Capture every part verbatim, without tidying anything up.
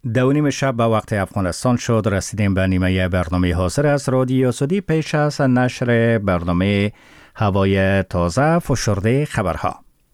دو نیم شب به وقت افغانستان شد. رسیدیم به نیمه برنامه حاضر از رادیو آزادی. پیش از نشر برنامه هوای تازه فشرده خبرها.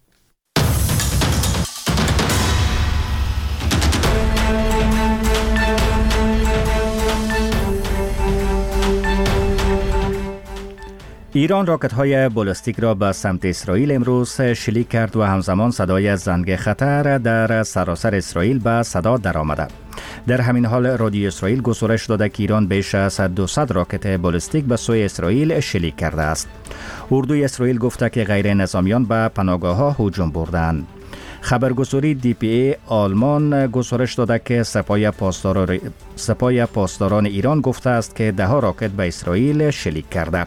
ایران راکت‌های بالستیک را به سمت اسرائیل امروز شلیک کرد و همزمان صدای زنگ خطر در سراسر اسرائیل به صدا درآمد. در همین حال رادیو اسرائیل گزارش داده که ایران بیش از دویست راکت بالستیک به سوی اسرائیل شلیک کرده است. اردوی اسرائیل گفته که غیر نظامیان به پناهگاه‌ها هجوم بردند. خبرگزاری دی پی ای آلمان گزارش داده که سپاه پاسدار سپاه پاسداران ایران گفته است که ده ها راکت به اسرائیل شلیک کرده.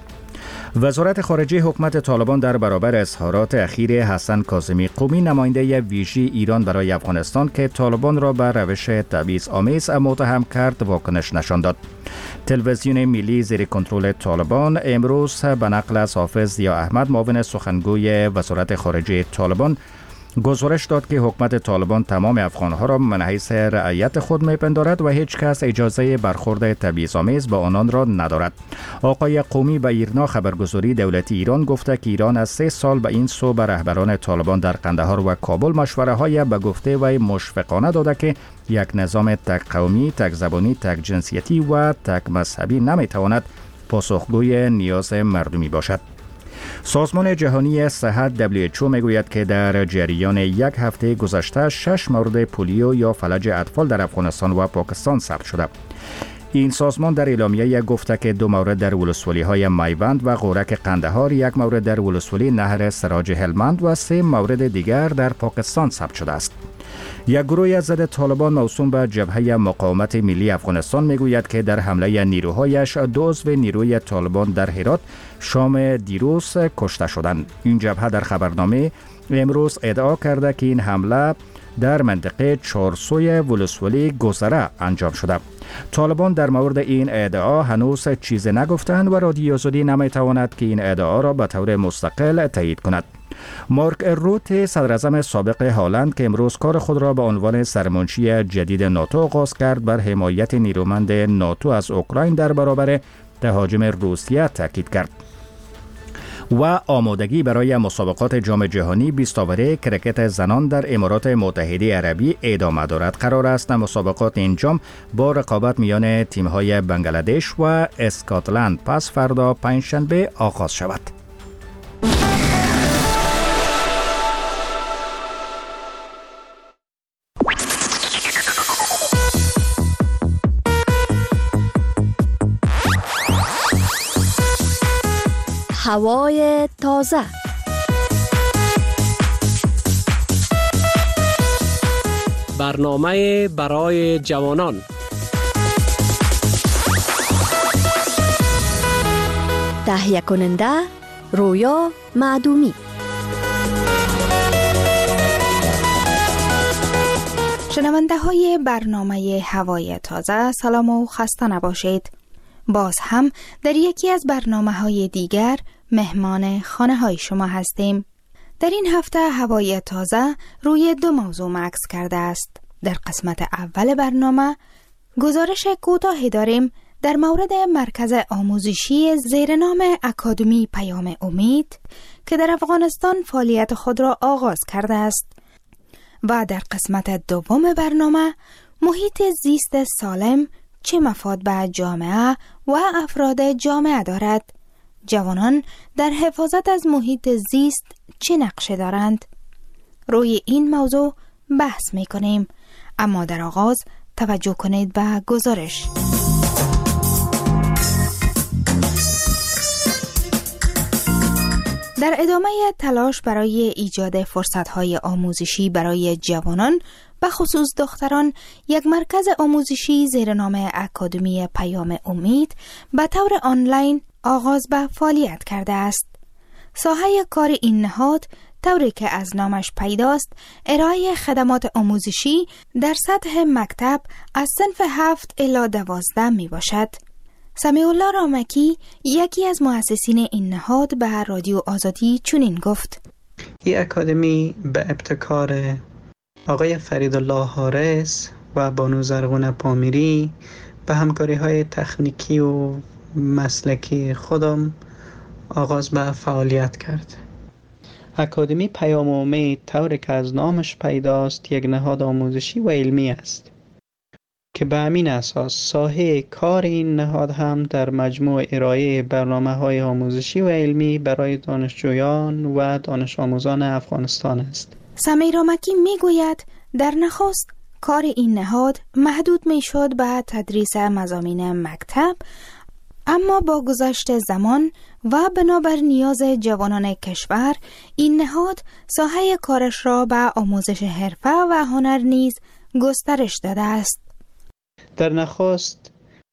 وزارت خارجه حکومت طالبان در برابر اظهارات اخیر حسن کاظمی قمی نماینده ویژه ایران برای افغانستان که طالبان را به روش تبعیض‌آمیز متهم کرد واکنش نشان داد. تلویزیون ملی زیر کنترل طالبان امروز به نقل از حافظ ضیا احمد معاون سخنگوی وزارت خارجه طالبان گزارش داد که حکومت طالبان تمام افغانها را من حیث رعیت خود میپندارد و هیچ کس اجازه برخورد تبعیض‌آمیز با آنان را ندارد. آقای قمی به ایرنا خبرگزاری دولتی ایران گفته که ایران از سه سال به این سو به رهبران طالبان در قندهار و کابل مشوره های به گفته و مشفقانه داده که یک نظام تک قومی، تک زبانی، تک جنسیتی و تک مذهبی نمیتواند پاسخگوی نیاز مردمی باشد. سازمان جهانی صحت دبلیو اچ او میگوید که در جریان یک هفته گذشته شش مورد پولیو یا فلج اطفال در افغانستان و پاکستان ثبت شده. این سازمان در اعلامیه گفته که دو مورد در ولسوالی‌های میوند و غورک قندهار، یک مورد در ولسوالی نهر سراج هلمند و سه مورد دیگر در پاکستان ثبت شده است. یک گروه از ضد طالبان موسوم به جبهه مقاومت ملی افغانستان میگوید که در حمله نیروهایش دو عضو نیروی طالبان در هرات شام دیروز کشته شدند. این جبهه در خبرنامه امروز ادعا کرده که این حمله در منطقه چارسوی ولسوالی گذره انجام شده. طالبان در مورد این ادعا هنوز چیزی نگفتند و رادیو آزادی نمیتواند که این ادعا را به طور مستقل تایید کند. مارک روت صدراعظم سابق هلند که امروز کار خود را به عنوان سرمنشی جدید ناتو آغاز کرد بر حمایت نیرومند ناتو از اوکراین در برابر تهاجم روسیه تاکید کرد و آمادگی برای مسابقات جام جهانی بیست اوره کرکت زنان در امارات متحده عربی ادامه دارد. قرار است مسابقات این جام با رقابت میان تیم‌های بنگلادش و اسکاتلند پس فردا پنجشنبه آغاز شود. هوای تازه. برنامه برای جوانان. تهیه کننده رویا معدومی. شنونده های برنامه هوای تازه، سلام و خسته نباشید. باز هم در یکی از برنامه های دیگر مهمان خانه های شما هستیم. در این هفته هوای تازه روی دو موضوع مکس کرده است. در قسمت اول برنامه گزارش کوتاهی داریم در مورد مرکز آموزشی زیر نام اکادمی پیام امید که در افغانستان فعالیت خود را آغاز کرده است. و در قسمت دوم برنامه محیط زیست سالم چه مفاد به جامعه و افراد جامعه دارد؟ جوانان در حفاظت از محیط زیست چه نقشه دارند؟ روی این موضوع بحث می کنیم، اما در آغاز توجه کنید به گزارش. در ادامه تلاش برای ایجاد فرصت‌های آموزشی برای جوانان به خصوص دختران، یک مرکز آموزشی زیر نام اکادمی پیام امید به طور آنلاین آغاز به فعالیت کرده است. ساحه کار این نهاد طوری که از نامش پیداست ارائه خدمات آموزشی در سطح مکتب از صنف هفت الی دوازده می باشد. سمیع الله رامکی یکی از مؤسسین این نهاد به رادیو آزادی چنین گفت: این اکادمی به ابتکار آقای فریدالله حارس و بانو زرغون پامیری به همکاری های تکنیکی و مسلکی خودم آغاز به فعالیت کرد. اکادمی پیام امید طوری که از نامش پیداست یک نهاد آموزشی و علمی است که به همین اساس ساحه کار این نهاد هم در مجموع ارائه برنامه‌های آموزشی و علمی برای دانشجویان و دانش آموزان افغانستان است. سمیرا مکی میگوید در نخست کار این نهاد محدود میشد به تدریس مضامین مکتب، اما با گذشت زمان و بنابر نیاز جوانان کشور این نهاد ساحه کارش را به آموزش حرفه و هنر نیز گسترش داده است. در نخست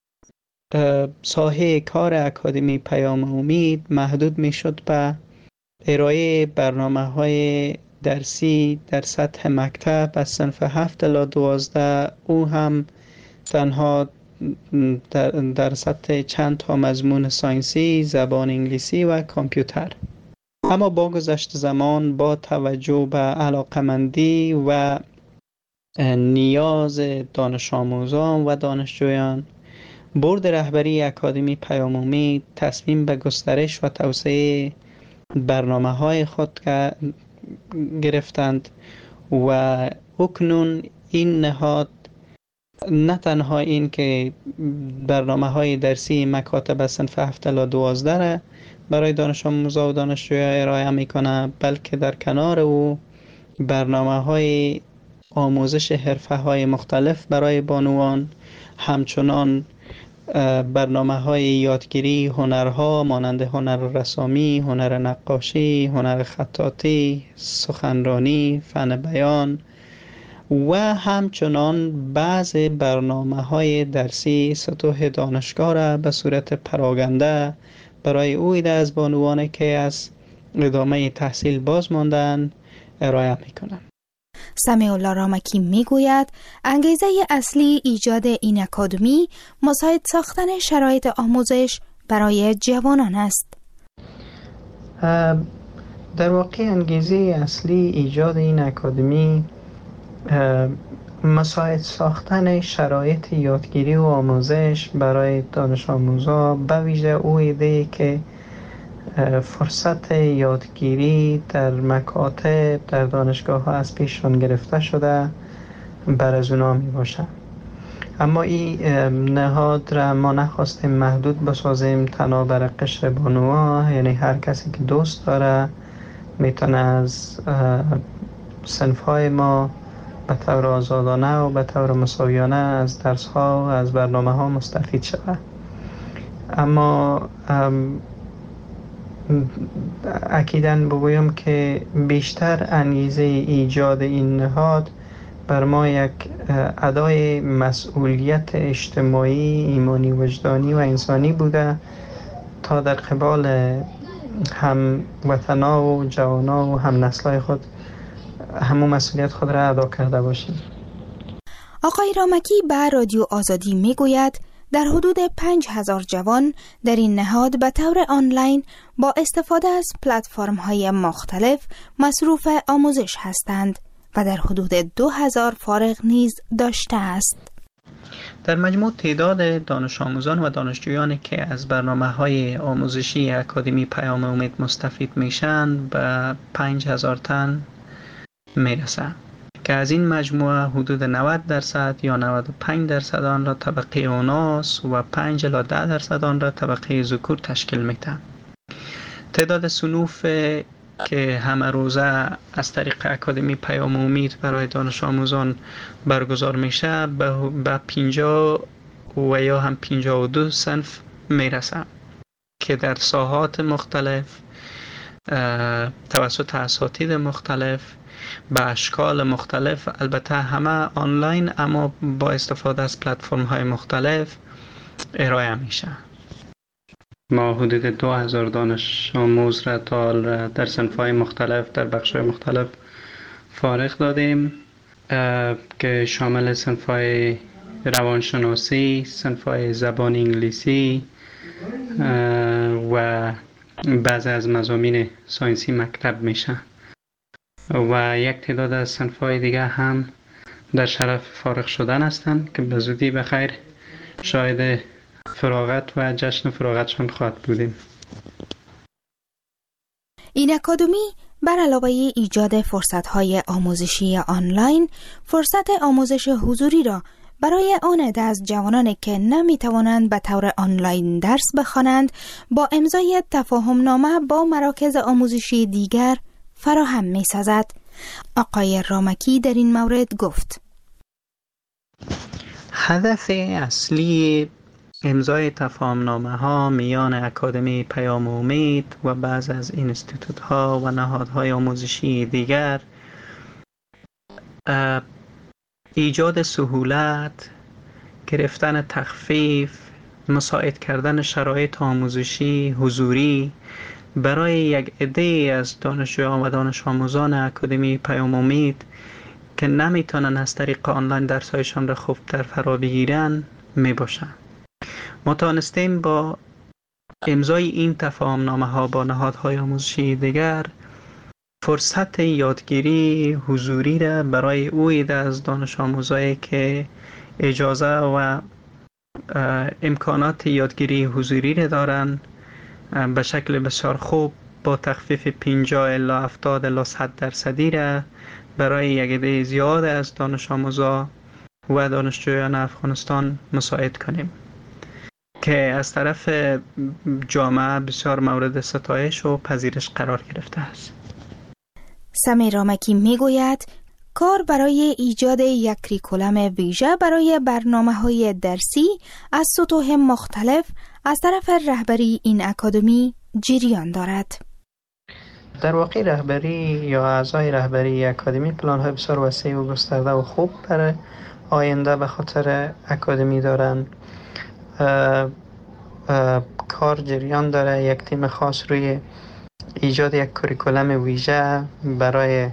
ساحه کار اکادمی پیام امید محدود می شد به ارائه برنامه‌های درسی در سطح مکتب از صنف هفت الی دوازده، او هم تنها در, در سطح چند تا مضمون ساینسی، زبان انگلیسی و کامپیوتر. اما با گذشت زمان با توجه به علاقمندی و نیاز دانش آموزان و دانشجویان، بورد رهبری اکادمی پیام امید تصمیم به گسترش و توسعه برنامه‌های خود گرفتند و اکنون این نهاد نه تنها این که برنامه‌های درسی مکاتب صنف هفت الی دوازده را برای دانش آموزان و دانشجویان ارائه می‌کنه، بلکه در کنار او برنامه‌های آموزش حرفه‌های مختلف برای بانوان، همچنان برنامه‌های یادگیری هنرها مانند هنر رسامی، هنر نقاشی، هنر خطاطی، سخنرانی، فن بیان و همچنان بعض برنامه‌های درسی سطوح دانشگاه را به صورت پراگنده برای او ایده از بانوانی که از ادامه تحصیل باز ماندن ارائه می‌کنند. سمیع الله رامکی میگوید انگیزه اصلی ایجاد این اکادمی مساعد ساختن شرایط آموزش برای جوانان است. در واقع انگیزه اصلی ایجاد این اکادمی مساعد ساختن شرایط یادگیری و آموزش برای دانش آموزان، به ویژه او ایده که فرصت یادگیری در مکاتب در دانشگاه ها از پیششان گرفته شده بر از اونا می باشه. اما این نهاد را ما نخواستیم محدود بسازیم تنها بر قشر بانوها، یعنی هر کسی که دوست داره میتونه از صنف های ما به طور آزادانه و به طور مساویانه از درس ها و از برنامه ها مستفید شود. اما اکیداً بگویم که بیشتر انگیزه ایجاد این نهاد بر ما یک ادای مسئولیت اجتماعی، ایمانی، وجدانی و انسانی بوده تا در قبال هم وطنا و جوانا و هم نسلای خود همون مسئولیت خود را ادا کرده باشیم. آقای رامکی به رادیو آزادی میگوید در حدود پنج هزار جوان در این نهاد به طور آنلاین با استفاده از پلتفرم‌های مختلف مصروف آموزش هستند و در حدود دو هزار فارغ نیز داشته است. در مجموع تعداد دانش آموزان و دانشجویانی که از برنامه‌های آموزشی اکادمی پیام امید مستفید میشن به پنج هزار تن میرسند که از این مجموعه حدود نود درصد یا نود و پنج درصد آن را طبقه اوناس و پنج الی ده درصد آن را طبقه ذکور تشکیل میدن. تعداد صنوف که همه روزه از طریق اکادمی پیام امید برای دانش آموزان برگزار میشه به پنجاه و یا هم پنجاه و دو صنف میرسه که در ساحات مختلف توسط اساتید مختلف به اشکال مختلف، البته همه آنلاین اما با استفاده از پلتفرم های مختلف ارائه میشه. ما حدود دو هزار دانش آموز را تا در صنف های مختلف در بخش های مختلف فارغ دادیم که شامل صنف های روانشناسی، صنف های زبان انگلیسی و بعضی از مضامین ساینسی مکتب میشه و یک تعداد از صنف‌های دیگه هم در شرف فارغ شدن هستند که به زودی بخیر شاهد فراغت و جشن فراغتشان خواهد بودیم. این اکادمی بر علاوه ایجاد فرصت‌های آموزشی آنلاین، فرصت آموزش حضوری را برای آن عده از جوانانی که نمی‌توانند به طور آنلاین درس بخوانند با امضای تفاهم‌نامه با مراکز آموزشی دیگر فراهم می‌سازد. آقای رامکی در این مورد گفت: هدف اصلی امضای تفاهم‌نامه ها میان اکادمی پیام امید و بعض از اینستیتوت ها و نهادهای آموزشی دیگر ایجاد سهولت، گرفتن تخفیف، مساعد کردن شرایط آموزشی حضوری برای یک عده از دانشجویان و دانش آموزان اکادمی پیام امید که نمیتونن از طریق آنلاین درسایشان را خوبتر فرا بگیرن می باشن. ما توانستیم با امضای این تفاهم‌نامه ها با نهادهای آموزشی دیگر فرصت یادگیری حضوری را برای او عده از دانش آموزایی که اجازه و امکانات یادگیری حضوری را دارن به شکل بسیار خوب با تخفیف پنجاه الی هفتاد الی صد درصدی را برای یک عده زیاد از دانش آموزا و دانشجویان افغانستان مساعد کنیم که از طرف جامعه بسیار مورد ستایش و پذیرش قرار گرفته است. سمیر رامکی میگوید کار برای ایجاد یک کریکولم ویژه برای برنامه‌های درسی از سطوح مختلف از طرف رهبری این اکادمی جریان دارد. در واقع رهبری یا اعضای رهبری اکادمی پلان‌های بسیار وسیع و گسترده و خوب برای آینده به خاطر اکادمی دارند. اه اه کار جریان داره. یک تیم خاص روی ایجاد یک کریکولم ویژه برای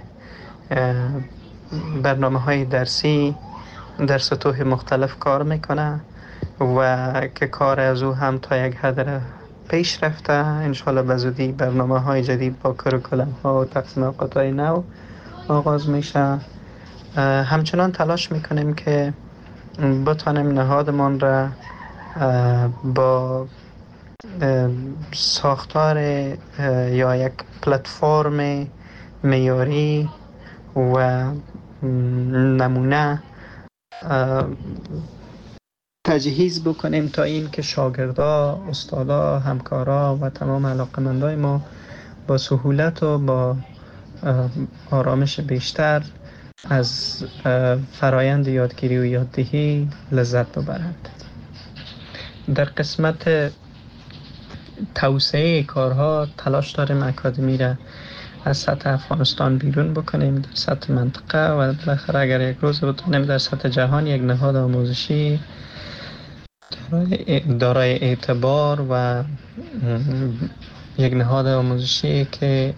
برنامه‌های درسی در سطوح مختلف کار میکنه و که کار از او هم تا یک حد پیش رفته. انشالله به زودی برنامه‌های جدید با کریکولم ها و تقسیم اوقات‌های نو آغاز میشه. همچنان تلاش میکنیم که بتانیم نهادمان را با ساختار یا یک پلتفرم معیاری و نمونه تجهیز بکنیم تا این که شاگردا، استادا، همکارا و تمام علاقمندای ما با سهولت و با آرامش بیشتر از فرایند یادگیری و یاددهی لذت ببرند. در قسمت توسعه کارها تلاش داریم اکادمی را از سطح افغانستان بیرون بکنیم در سطح منطقه و بالاخره اگر یک روز بتونیم در سطح جهان یک نهاد آموزشی دارای اعتبار و یک نهاد آموزشی که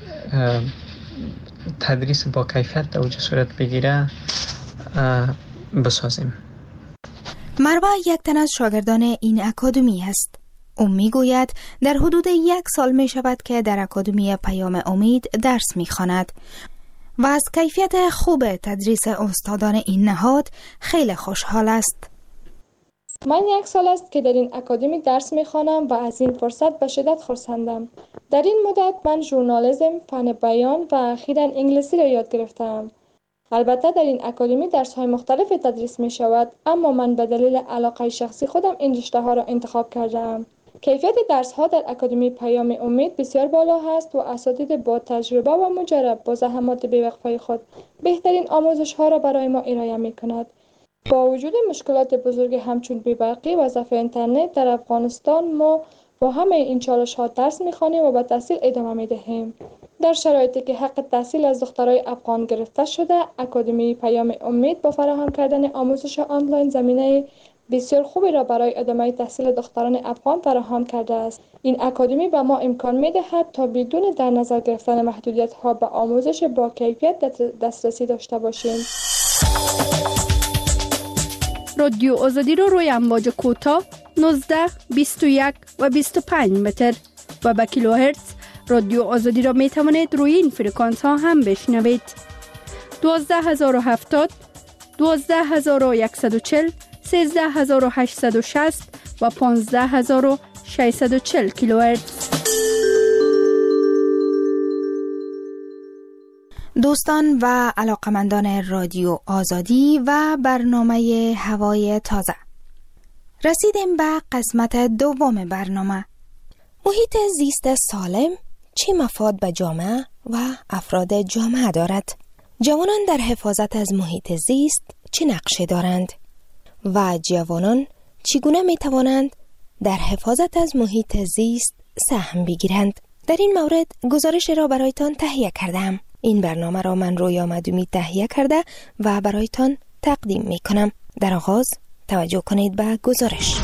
تدریس با کیفیت در اوج صورت بگیره بسازیم. مروه یک تن از شاگردان این اکادمی است. او میگوید در حدود یک سال می شود که در اکادمی پیام امید درس می خواند و از کیفیت خوب تدریس استادان این نهاد خیلی خوشحال است. من یک سال است که در این اکادمی درس می خوانم و از این فرصت به شدت خرسندم. در این مدت من ژورنالیسم، فن بیان و اخیراً انگلیسی را یاد گرفتم. البته در این اکادمی درس های مختلف تدریس می شود، اما من به دلیل علاقه شخصی خودم این رشته ها را انتخاب کردم. کیفیت درس ها در اکادمی پیام امید بسیار بالا است و اساتید با تجربه و مجرب با زحمات بی‌وقفه خود بهترین آموزش ها را برای ما ارائه می کند. با وجود مشکلات بزرگی همچون بی‌برقی و ضعف اینترنت در افغانستان، ما با همه این چالش ها درس می خوانیم و به تحصیل ادامه می دهیم. در شرایطی که حق تحصیل از دخترای افغان گرفته شده، اکادمی پیام امید با فراهم کردن آموزش آنلاین زمینه بسیار خوبی را برای ادامه تحصیل دختران افغان فراهم کرده است. این اکادمی به ما امکان می دهد تا بدون در نظر گرفتن محدودیت ها به آموزش با کیفیت دسترسی داشته باشیم. رادیو آزادی رو روی امواج کوتاه نوزده، بیست و یک و بیست و پنج متر و به کیلوهرتز رادیو آزادی را می توانید روی این فرکانس ها هم بشنوید. دوازده هزار و هفتاد، دوازده هزار و صد و چهل، سیزده هزار و هشتصد و شصت و پانزده هزار و ششصد و چهل کیلوهرتز. دوستان و علاقمندان رادیو آزادی و برنامه هوای تازه، رسیدیم به قسمت دوم برنامه. محیط زیست سالم چه مفاد به جامعه و افراد جامعه دارد؟ جوانان در حفاظت از محیط زیست چه نقشی دارند؟ و جوانان چگونه می توانند در حفاظت از محیط زیست سهم بگیرند؟ در این مورد گزارش را برایتان تهیه کردم. این برنامه را من رویا مدومی تهیه کرده و برایتان تقدیم می کنم. در آغاز توجه کنید به گزارش.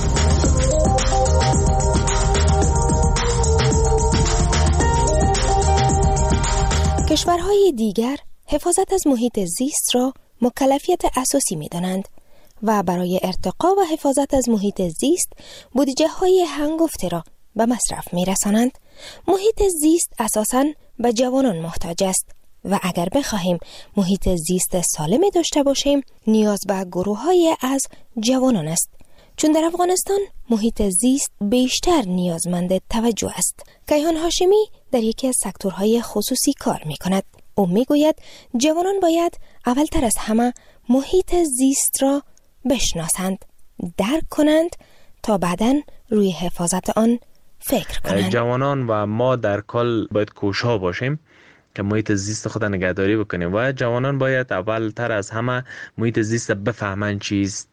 کشورهای دیگر حفاظت از محیط زیست را مکلفیت اساسی می دانند و برای ارتقا و حفاظت از محیط زیست بودجه های هنگفته را به مصرف می رسانند. محیط زیست اساساً به جوانان محتاج است و اگر بخواهیم محیط زیست سالمی داشته باشیم نیاز به گروه های از جوانان است، چون در افغانستان محیط زیست بیشتر نیازمند توجه است. کیهان هاشمی در یکی از سکتورهای خصوصی کار می کند. او می گوید جوانان باید اولتر از همه محیط زیست را بشناسند، درک کنند تا بعداً روی حفاظت آن فکر کنند. جوانان و ما در کل باید کوشا باشیم که محیط زیست خود نگهداری بکنیم و جوانان باید اولتر از همه محیط زیست بفهمن چیست،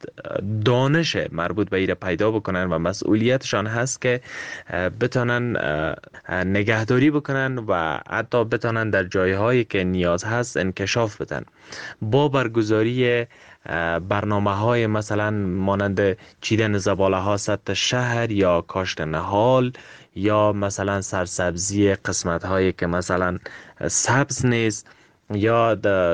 دانش مربوط به ایره پیدا بکنن و مسئولیتشان هست که بتونن نگهداری بکنن و حتی بتونن در جایهایی که نیاز هست انکشاف بدن. با برگزاری برنامه های مثلا مانند چیدن زباله ها سطح شهر یا کاشت نهال یا مثلا سرسبزی قسمت هایی که مثلا سبز نیست یا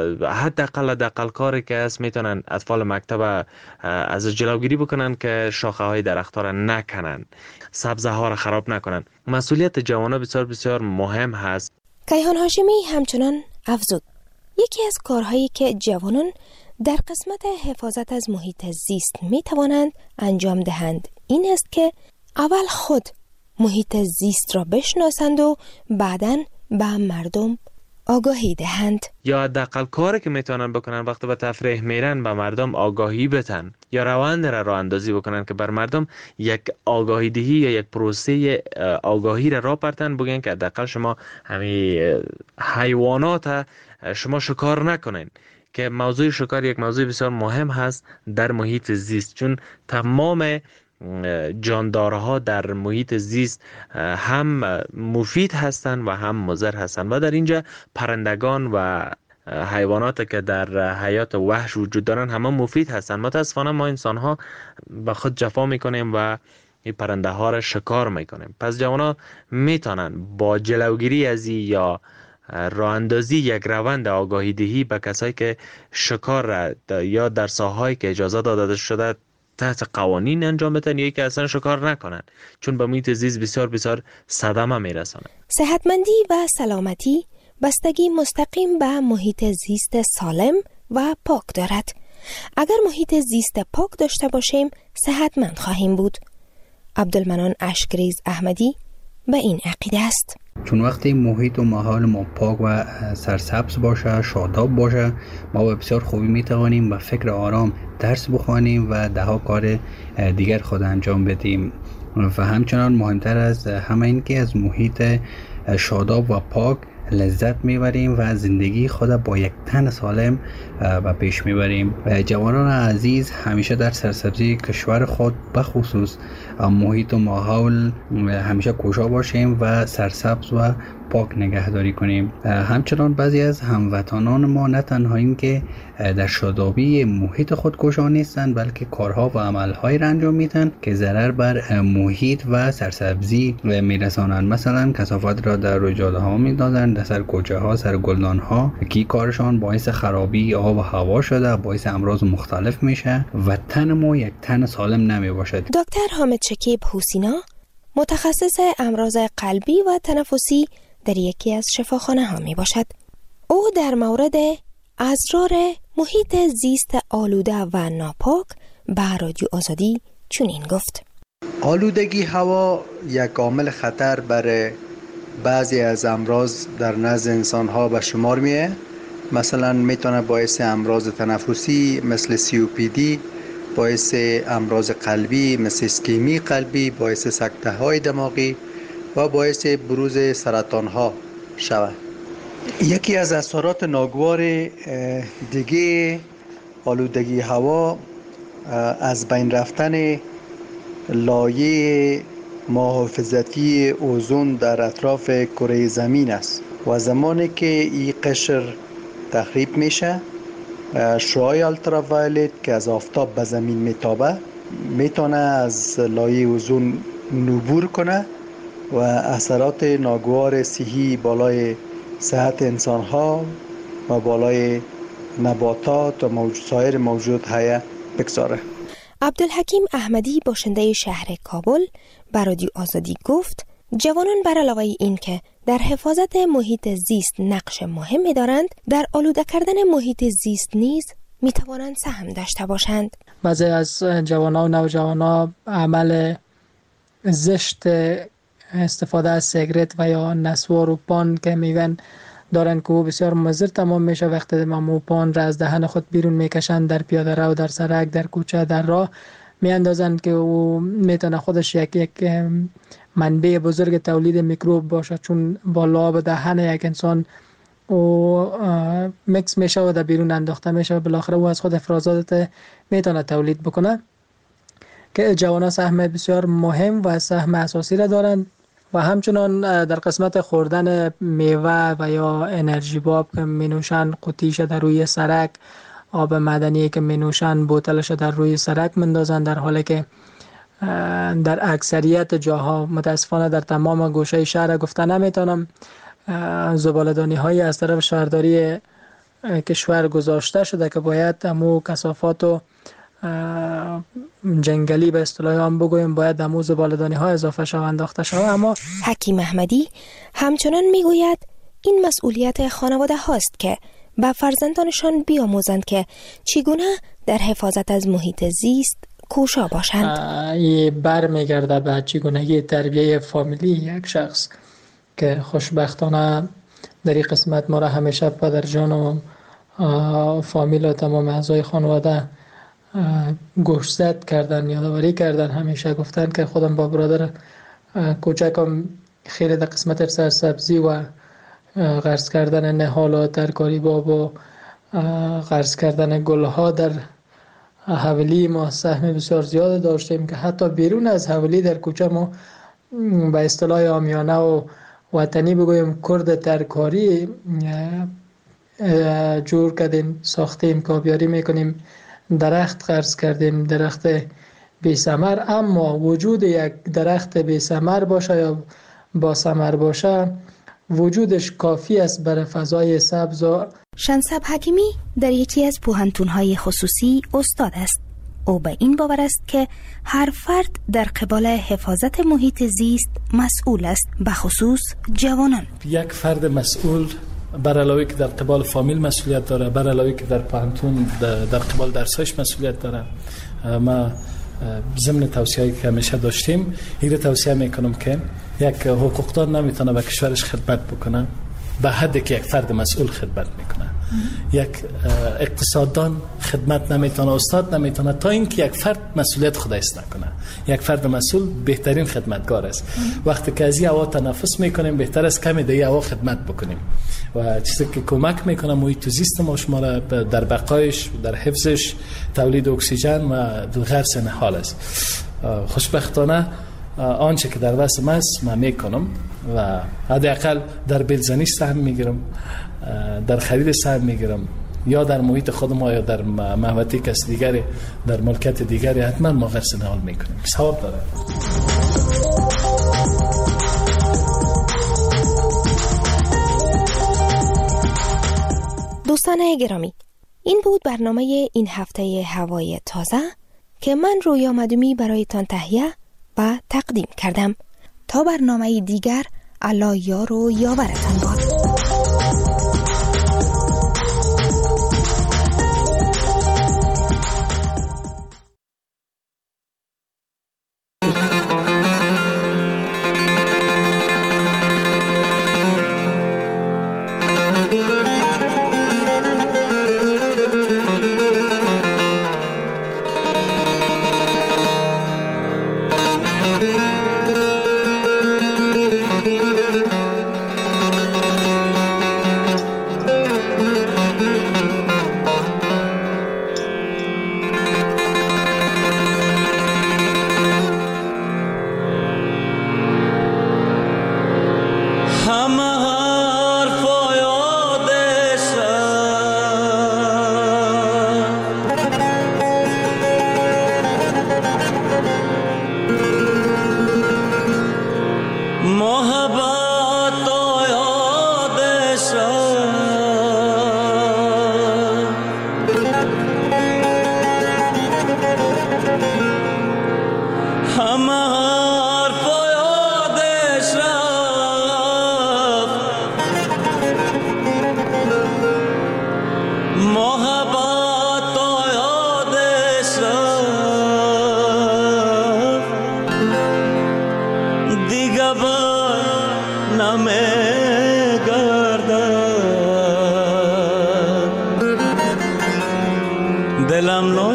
حداقل حداقل کاری که هست میتونن اطفال مکتب از جلوگیری بکنن که شاخه های درخت ها را نکنن، سبزه ها را خراب نکنن. مسئولیت جوانان بسیار بسیار مهم هست. کیهان هاشمی همچنان افزود یکی از کارهایی که جوانان در قسمت حفاظت از محیط زیست می توانند انجام دهند این است که اول خود محیط زیست را بشناسند و بعداً به مردم آگاهی دهند. یا حداقل کاری که میتونن بکنن وقتی به تفریح میرن به مردم آگاهی بدن یا روند را راه اندازی بکنن که بر مردم یک آگاهی دهی یا یک پروسه آگاهی را راه برتن، بگن که حداقل شما همین حیوانات شما شکار نکنین، که موضوع شکار یک موضوع بسیار مهم هست در محیط زیست، چون تمام جاندارها در محیط زیست هم مفید هستند و هم مضر هستند و در اینجا پرندگان و حیوانات که در حیات وحش وجود دارن همه مفید هستند. متاسفانه ما انسان ها به خود جفا میکنیم و این پرنده ها را شکار میکنیم. پس جوانا میتونن با جلوگیری از یا راه اندازی یک روند آگاهی دهی به کسایی که شکار را یا در ساحه‌ای که اجازه داده شده تحت قوانین انجام بدن یا که اصلا شکار نکنن، چون به محیط زیست بسیار بسیار صدمه میرسانه. صحتمندی و سلامتی بستگی مستقیم به محیط زیست سالم و پاک دارد. اگر محیط زیست پاک داشته باشیم صحتمند خواهیم بود. عبدالمنان اشکریز احمدی به این عقیده است. چون وقتی محیط و ماحول ما پاک و سرسبز باشه، شاداب باشه، ما به بسیار خوبی میتوانیم با فکر آرام درس بخوانیم و ده ها کار دیگر خود انجام بدیم. و همچنان مهمتر از همه این که از محیط شاداب و پاک لذت میبریم و زندگی خود با یک تن سالم و پیش میبریم. جوانان عزیز همیشه در سرسبزی کشور خود بخصوص محیط و ماحول همیشه کوشا باشیم و سرسبز و پاک نگهداری کنیم. همچنان بعضی از هموطنان ما نه تنها این که در شادابی محیط خود کوشا نیستند بلکه کارها و عملهایی را انجام میدن که ضرر بر محیط و سرسبزی میرسانند. مثلا کثافت را در رویدادها ها میندازند، در سر کوچه ها، سر گلدان ها، که کارشان باعث خرابی آب و هوا شده، باعث امراض مختلف میشه و تن ما یک تن سالم نمی باشد. دکتر حامد شکیب حسینا متخصص امراض قلبی و تنفسی در یکی از شفاخانه ها می باشد. او در مورد اسرار محیط زیست آلوده و ناپاک به رادیو آزادی چنین گفت: آلودگی هوا یک عامل خطر برای بعضی از امراض در نزد انسان‌ها به شمار میه. مثلا میتونه باعث امراض تنفسی مثل سی او پی دی، باعث امراض قلبی مثل اسکیمی قلبی، باعث سکته‌های دماغی و باعث بروز سرطان‌ها شود. یکی از اثرات ناگوار دیگه آلودگی هوا از بین رفتن لایه محافظتی اوزون در اطراف کره زمین است و زمانی که این قشر تخریب میشه، شعاع التراوایلت که از آفتاب به زمین میتابه میتونه از لایه اوزون عبور کنه و اثرات ناگوار صحی بالای صحت انسان‌ها و بالای نباتات و موجود سایر موجود حیه بگذاره. عبدالحکیم احمدی باشنده شهر کابل به رادیو آزادی گفت جوانان بر علاوه این که در حفاظت محیط زیست نقش مهمی دارند، در آلوده کردن محیط زیست نیز می توانند سهم داشته باشند. بعضی از جوانان و نوجوانان عمل زشت استفاده از سیگرت و یا نسوار و پان که میگن دارن که او بسیار مضر تمام میشه. وقتی ما پان را از دهن خود بیرون میکشند در پیاده رو، در سرک، در کوچه، در راه میاندازند که او میتونه خودش یک یک منبع بزرگ تولید میکروب باشه، چون با لعاب دهن یک انسان او میکس میشه و در بیرون انداخته میشه و بالاخره او از خود افرازات میتونه تولید بکنه. که جوانان سهم بسیار مهم و سهم اساسی را دارند و همچنان در قسمت خوردن میوه و یا انرژی باب که می نوشن قوطیش در روی سرک، آب معدنی که می نوشن بوتلش در روی سرک مندازن، در حالی که در اکثریت جاها متاسفانه در تمام گوشه شهر گفته نمیتونم زباله‌دانی های از طرف شهرداری کشور گذاشته شده که باید همو کثافات و جنگلی به اصطلاح هم بگویم باید همو زباله‌دانی ها اضافه شود انداخته شود. اما حکیم احمدی همچنان میگوید این مسئولیت خانواده هاست که به فرزندانشان بیاموزند که چگونه در حفاظت از محیط زیست کوشا باشند. این برمیگرده به چگونگی تربیه فامیلی یک شخص که خوشبختانه در این قسمت ما را همیشه پدر جان و فامیل و تمام اعضای خانواده گوشزد کردن، یادآوری کردن، همیشه گفتن که خودم با برادر کوچکم خیلی در قسمت سرسبزی و غرس کردن نهال و ترکاری باب و غرس کردن گلها در حولی ما سهم بسیار زیاد داشتیم که حتی بیرون از حولی در کوچه ما به اصطلاح عامیانه و وطنی بگویم کرد ترکاری جور کردیم، ساختیم، کابیاری میکنیم، درخت غرس کردیم، درخت بی ثمر. اما وجود یک درخت بی ثمر باشه یا با ثمر باشه وجودش کافی است برای فضای سبز. شنسب حکیمی در یکی از پوهنتون‌های خصوصی استاد است. او به این باور است که هر فرد در قبال حفاظت محیط زیست مسئول است، به خصوص جوانان. یک فرد مسئول بر علاوه که در قبال فامیل مسئولیت داره، بر علاوه که در پانتون در قبال درسش مسئولیت داره. ما ضمن توصیه‌ای که همیشه داشتیم این توصیه میکنم که یک حقوقدار نمیتونه به کشورش خدمت بکنه به حدی که یک فرد مسئول خدمت میکنه. یک اقتصاددان خدمت نمیتونه، استاد نمیتونه تا اینکه یک فرد مسئولیت خودش نکنه. یک فرد مسئول بهترین خدمتگار است. وقتی که از این هوا تنفس میکنیم بهتر است کمی در این هوا خدمت بکنیم و چیزی که کمک میکنه محیط زیست ما شما را در بقایش، در حفظش، تولید اکسیژن و غرس نهال است. خوشبختانه آنچه که در وسم است من میکنم و حداقل در بلزنی سهم میگیرم، در خرید سهم میگیرم، یا در محیط خودم یا در محوطه کس دیگری، در ملکت دیگری حتما ما غرس نهال میکنیم. ثواب داره. دوستان گرامی، این بود برنامه این هفته هوای تازه که من رویا مدومی برایتان تهیه و تقدیم کردم. تا برنامه دیگر، الله یار و یاورتان باد.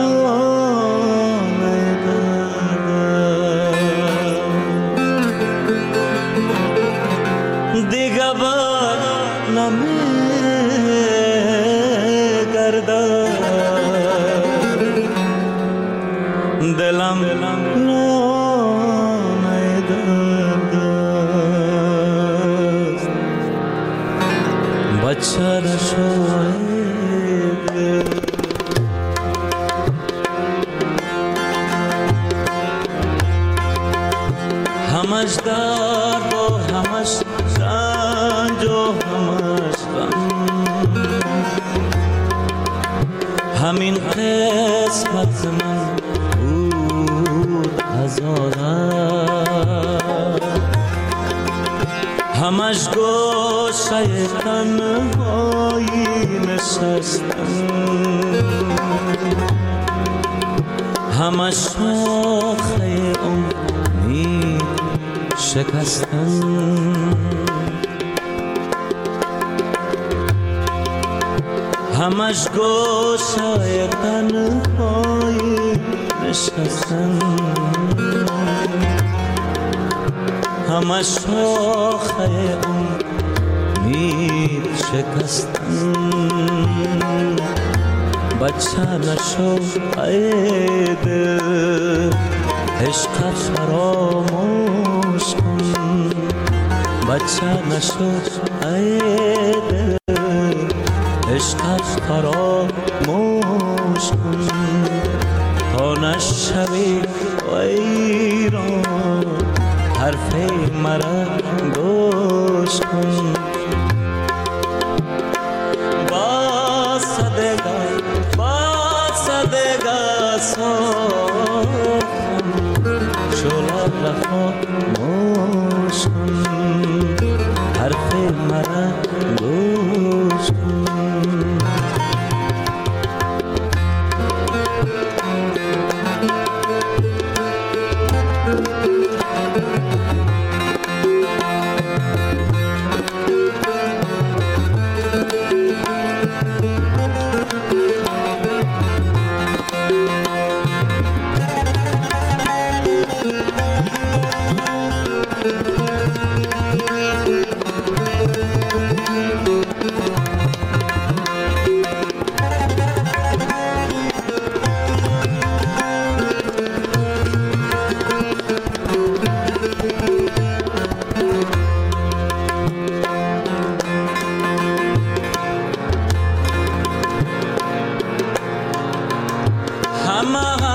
دیگه بر نمیگردد دلم لانه درد است بچه نشوید همش درد و همش رنج و همش غم همین قسمت من بود هزارم همش گوشه تنهایی نشستم همش شاخه امید شکستم همش گوشه تنهایی نشستم همش شاخه امید شکستم بچه نشو ای دل عشق فراموش کن بچه نشو ای دل عشق فراموش کن تا نشوی ویران حرف مرا گوش کن با صدقه با صدقه سوخم شولا خاموش کن حرف مرا گوش کن Mama